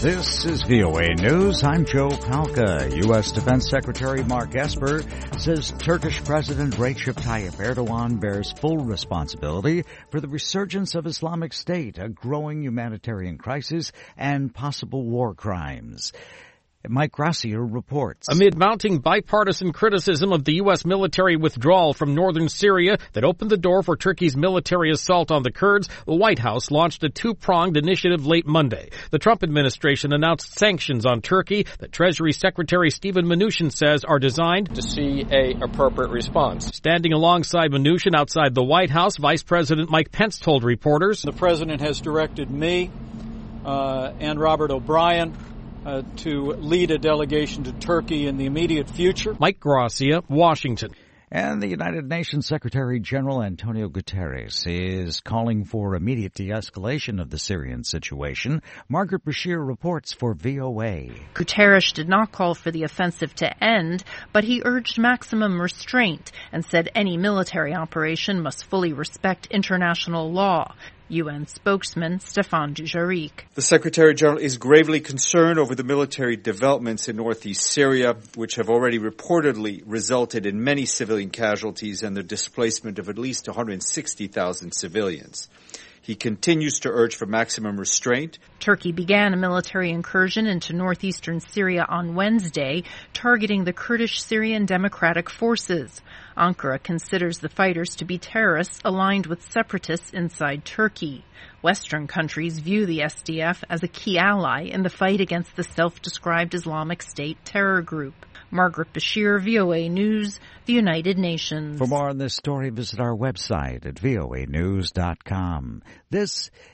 This is VOA News. I'm Joe Palca. U.S. Defense Secretary Mark Esper says Turkish President Recep Tayyip Erdogan bears full responsibility for the resurgence of Islamic State, a growing humanitarian crisis, and possible war crimes. Mike Gracier reports. Amid mounting bipartisan criticism of the U.S. military withdrawal from northern Syria that opened the door for Turkey's military assault on the Kurds, the White House launched a two-pronged initiative late Monday. The Trump administration announced sanctions on Turkey that Treasury Secretary Steven Mnuchin says are designed to see an appropriate response. Standing alongside Mnuchin outside the White House, Vice President Mike Pence told reporters, "The President has directed me and Robert O'Brien to lead a delegation to Turkey in the immediate future." Mike Gracia, Washington. And the United Nations Secretary General Antonio Guterres is calling for immediate de-escalation of the Syrian situation. Margaret Bashir reports for VOA. Guterres did not call for the offensive to end, but he urged maximum restraint and said any military operation must fully respect international law. UN spokesman Stéphane Dujarric. The Secretary General is gravely concerned over the military developments in northeast Syria, which have already reportedly resulted in many civilian casualties and the displacement of at least 160,000 civilians. He continues to urge for maximum restraint. Turkey began a military incursion into northeastern Syria on Wednesday, targeting the Kurdish Syrian Democratic Forces. Ankara considers the fighters to be terrorists aligned with separatists inside Turkey. Western countries view the SDF as a key ally in the fight against the self-described Islamic State terror group. Margaret Bashir, VOA News, the United Nations. For more on this story, visit our website at voanews.com. This